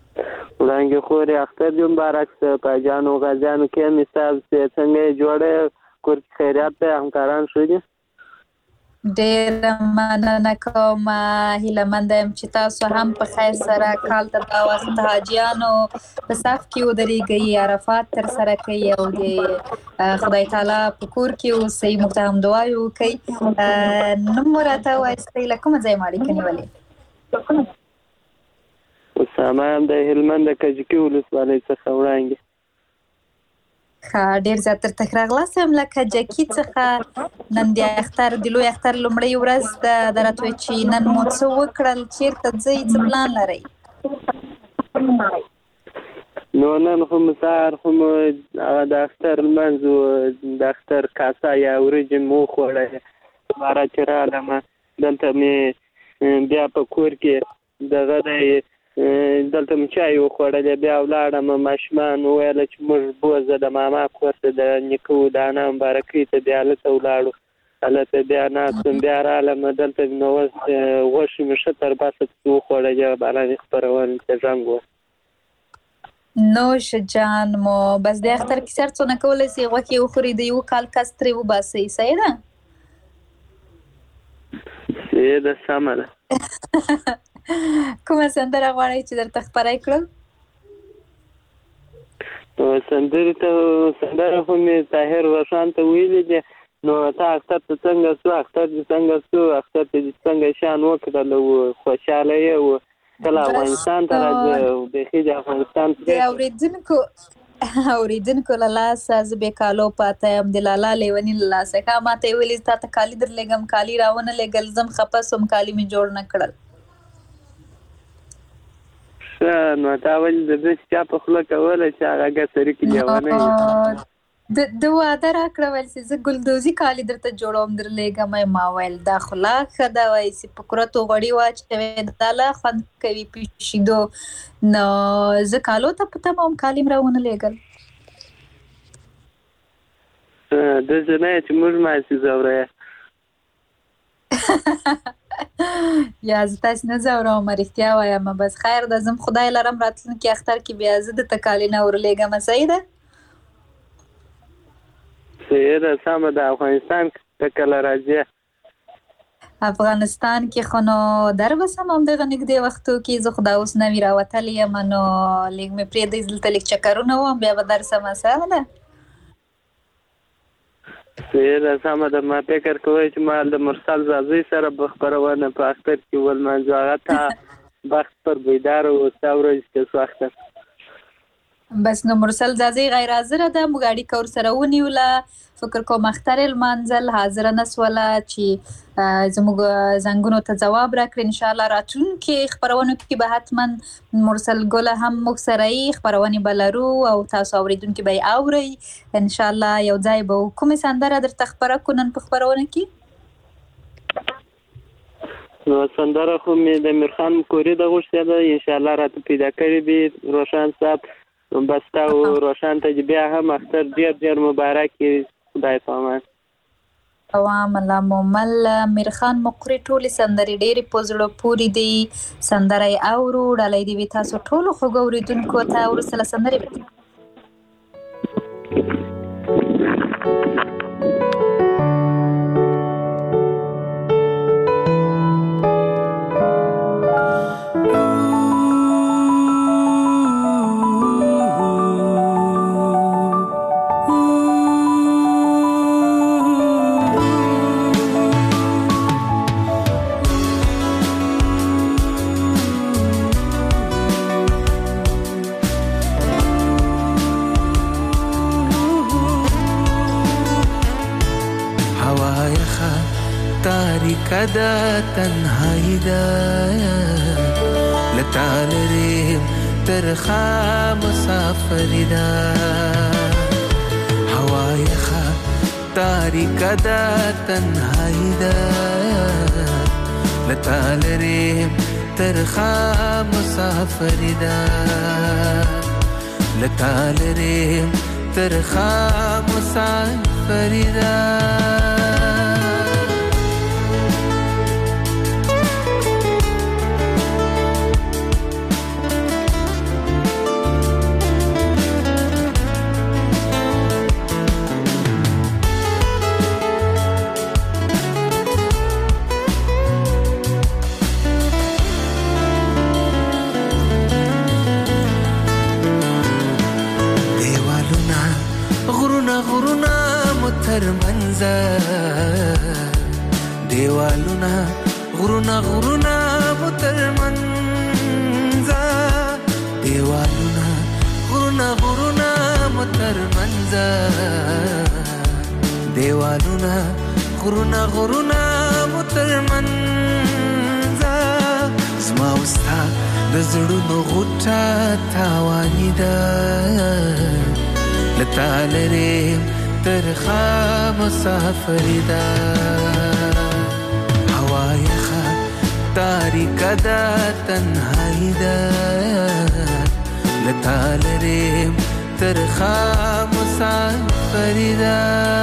وړانګې خورې اختر دې مبارک شه. پاجانو غازیانو کې مې صاحب څنګه یې جوړه کور کې خیریات دی همکاران ښه دي؟ ډېره مننه کوم هیله منده یم چې تاسو هم په خیر سره کال ته دا وخت حاجیانو په صف کې ودرېږئ عرفات ترسره کوئ او د خدای تعالی په کور کې اوسئ موږ ته هم دعاوې وکئ. نوم مو راته ووایاستئ له کومه ځایه مو اړیکه نیولې؟ اسامه یم د هلمند د کجکي ولسوالۍ څخه وړانګې. ښه ډېر زیات درته ښه راغلاست یم له کجکي څخه. نن د اختر د لوی اختر لومړۍ ورځ ده دا راته وایي چې نن مو څه وکړل چېرته ځئ څه پلان لرئ؟ نو نن خو مو سهار خو مو هغه د اختر لمونځ و د اختر کاسه یا وریجې مو وخوړلې باره چې رالمه دلته مې بیا په کور کې دغه دی دلته مې چای وخوړلې بیا ولاړم ماشومان وویله چې موږ بوځه د ماما کور ته د نیکه ودانه مبارکۍ ته بیا هلته ولاړو هلته بیا ناست وم بیا رالم دلته مې نو اوس غوښې مې ښه تر باسه پسې وخوړلې بارانې خپرول ته زنګ و. نوش جان مو بس د اختر کیسه هر څونه کولی سئ غوښې وخورئ د یوه کال کس ترې وباسئ صحیح ده؟ صحیح ده سمه ده. کومه سندره غواړئ چې درته خپره کړم؟ سندرې ته سندره خو مې طاهر روښان ته ویلې دي نو تا اختر ته څنګه سو اختر دې څنګه سو اختر ته دې څنګه شان وکړل خوشحاله یې و کله افغانستان ته راځه بیخي د افغانستان د اورېدونکو اورېدونکو له لاسه زه بې کالو پاته یم د لالا لیوني له لاسه ښه ما ته یې ویلي تا ته کالي در لېږم کالي راونه لېږل زه م خفه سوم کالي مې جوړ نه کړل. ښه نو تا ولې د ده چې چا په خوله کوله چې هغه ګسري کې لیونی د واده راکړه ویل چې زه ګلدوزي کالي درته جوړوم در لېږم ما ویل دا خو لا ښه ده وایي چې په کرتو غوړي واچوې دا لا خوند کوي پیشیدو نو زه کالو ته په تمه وم کالي م راونه لېږل. داسې نه یې چې موږ ماسې ځوروې یا زه تاسې نه ځوروم رښتیا وایم بس خیر ده زه م خدای لرم راتلونکي اختر کې بیا زه درته کالي نه ورلېږم صحیح ده؟ صحیح ده سمه ده افغانستان ته کله راځې؟ افغانستان کې خو نو در بسم همدغه نږدې وختو کې زه خو دا اوس نوي راوتلې یم نو لږ مې پرېږدئ دلته لږ چکرونه وم بیا به درسم څه ده؟ صحیح ده سمه ده ما فکر کوی چې ما د مرسل زازۍ سره به خپرونه په اختر کې ولمانځو هغه تا بخت پر بیداره و ستا ورځ کې سو اختر بس نو مرسل زازۍ غیر حاضره ده موږ اړیکه ورسره ونیوله فکر کوم اختر یې لمانځل حاضره نه سوله چې زموږ زنګونو ته ځواب راکړي انشاءالله راتلونکي خپرونو کې به حتما مرسل ګله هم موږ سره یي خپرونې به لرو او تاسو اورېدونکي به یې اورئ انشاءالله یو ځای به کومې سندره درته خپره کړو نن په خپرونه کې؟ نو سندره خو مې د میرخان کوري د غوښتې ده انشاءالله راته پیدا کړې دي روشان صاحب بس تا و روشان ته بیا هم اختر ډېر ډېر مبارک خدای په امان. عوام الله مومل میرخان مقري ټولې سندرې ډېرې په زړه پورې دي سندره یې اورو ډالۍ دې وي تاسو ټولو خوږو اورېدونکو ته وروسته له سندرې به کدا تنهایی دا لتالریم ترخا مسافری دا هوای خا تاریک دا تنهایی دا لتالریم ترخا مسافری دا لتالریم ترخا مسافری دا منځه دیوالونه غرونه غرونه متر منځه دیوالونه غرونه غرونه متر منځه دیوالونه غرونه غرونه متر منځه زما وستا د زړونو غوټه تاواني ده لتا لرې ترخه مسافري ده هوا یخه تاریکه ده تنهایی ده لتا لرې ترخه مسافري ده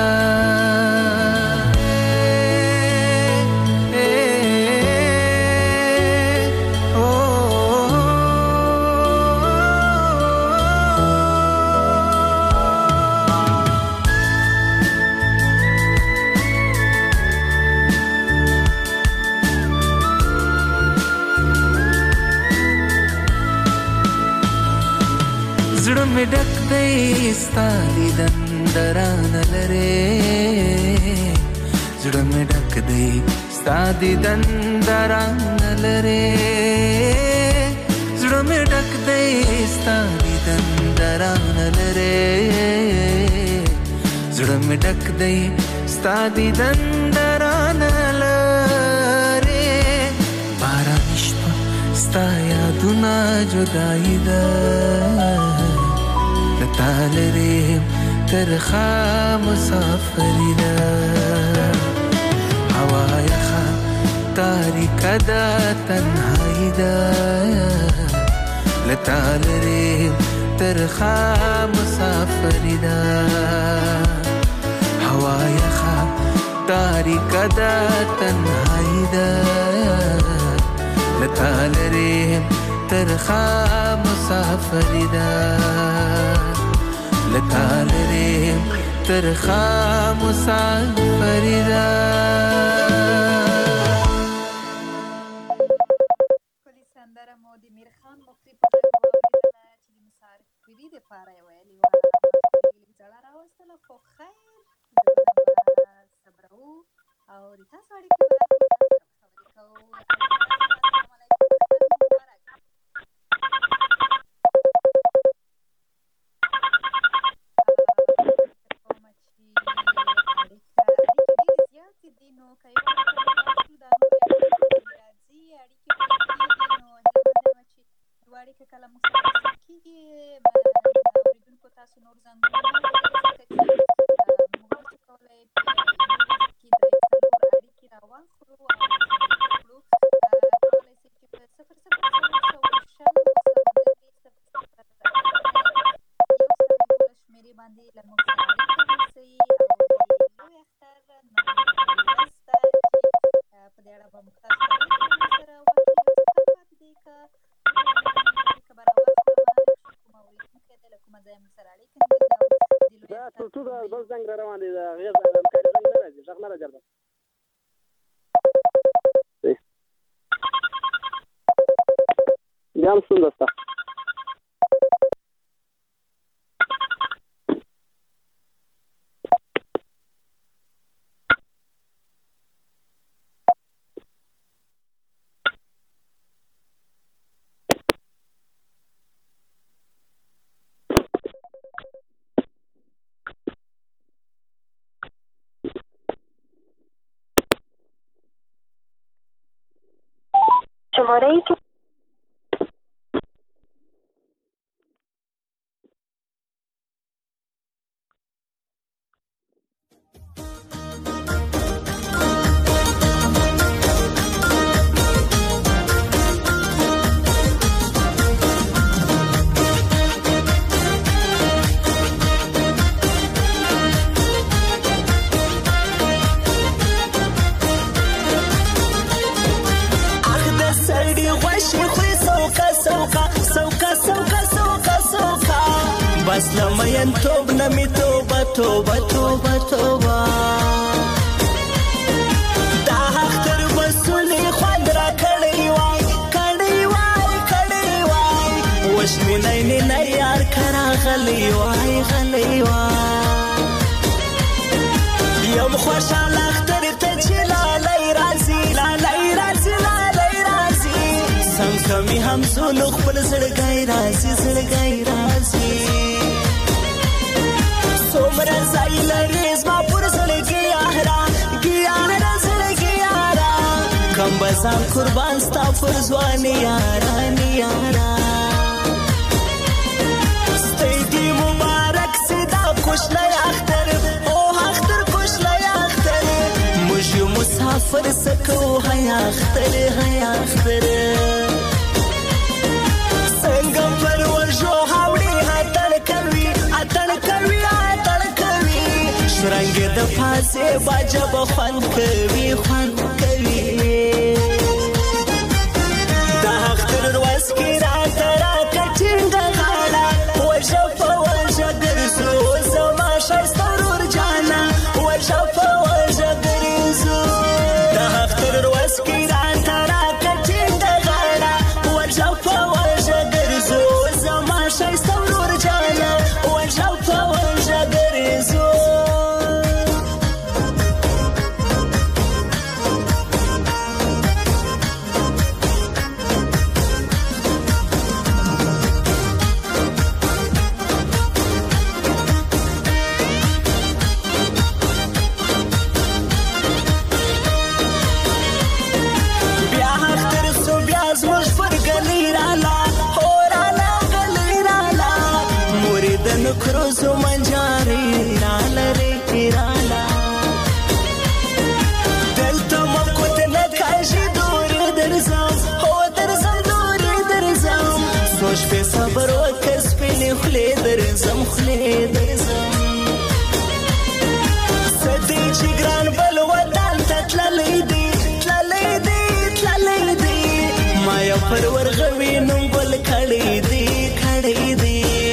زړه مې ډک دی ستا دیدن درانه لرې زړه مې ډک دی ستا دیدن درانه لرې زړه مې ډک دی ستا دیدن درانه لرې زړه مې ډک دی ستا دیدن درانه لرې باران شپه ستا یادونه جدایي ده لتا لرې ترخه مسافري ده هوا یخه تاریکه ده تنهایی ده لتا لرې ترخه مسافري ده هوا یخه تاریکه ده تنهایی ده لتا لرې ترخه مسافري ده لتا لرې ترخه مسافري ده کلی سندره مو د میرخان مفتی په واوریدله چې د مسافري دپاره یې ویلې وه لږ زړه راوستله خو خیر صبرو او د تاسو اړیکې به خبرې کوو جام څنګه ستا شماره ای که بس لمین توب نمی توبه توبه توبه توبه دا حق تر بسولی خواد را کڑی وای کڑی وای کڑی وای وشمی نی نی نی یار کرا غلی وای غلی وای یم خوشحال اختر ته چې لالی راځي لالی راځي لالی راځي څنګه مې هم زولو خپل زړګی راځي زړګی راځي څومره ځای لري زما پر زړګي یاره ګیاره زړګي یاره کم به ځان قربان ستا پر ځواني یاراني یاره سترګې مبارک سي دا کوچنی اختر او اختر کوچنی اختر موږ یو مسافر سکو هی اختر هی اختر څنګه پر ورژو هاوړي اتڼ کوي اتڼ کوي اتڼ کوي شرنګې د پاسې باجه به خوند کوي خوند کوي د اختر ورځ کې راته راکړه ټینګه غاړه وژه په وژه ګرځو زما ښایسته ورور جانه وژه په وژه ګرځو د اختر ورځ کې راته راکړه ټینګه غاړه وژه په وژه ګرځو زما ښایسته ورور جانه وژه په وژه ګرځو کروزو منجاری نالره ایرالا دلتا مکوت نکاشی دوری درزم هو درزم دوری درزم سوش پی صبر و کس پی خلی درزم خلی درزم سدی چی گران بل ودان تا تلالی دی تلالی دی تلالی دی مایا پرور غوی نم بل کڑی دی کڑی دی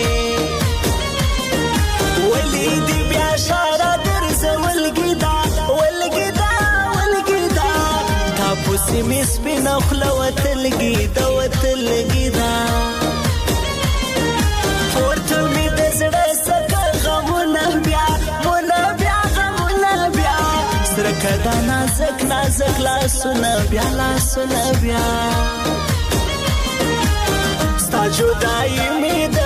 ولیدی بیا شارا درزه ولګیدا ولګیدا ولګیدا تاسو می سپینه خوله وتلګیدا وتلګیدا پورته می د زړه څخه غمونه بیا مونه بیا غمونه بیا سره کدا نازک نازک لاسونه بیا لاسونه بیا ستا جدائی می د